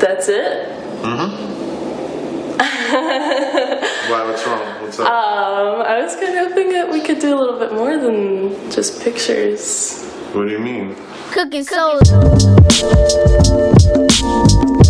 That's it? Why, what's wrong? What's up? I was kind of hoping that we could do a little bit more than just pictures. What do you mean? Cooking soul.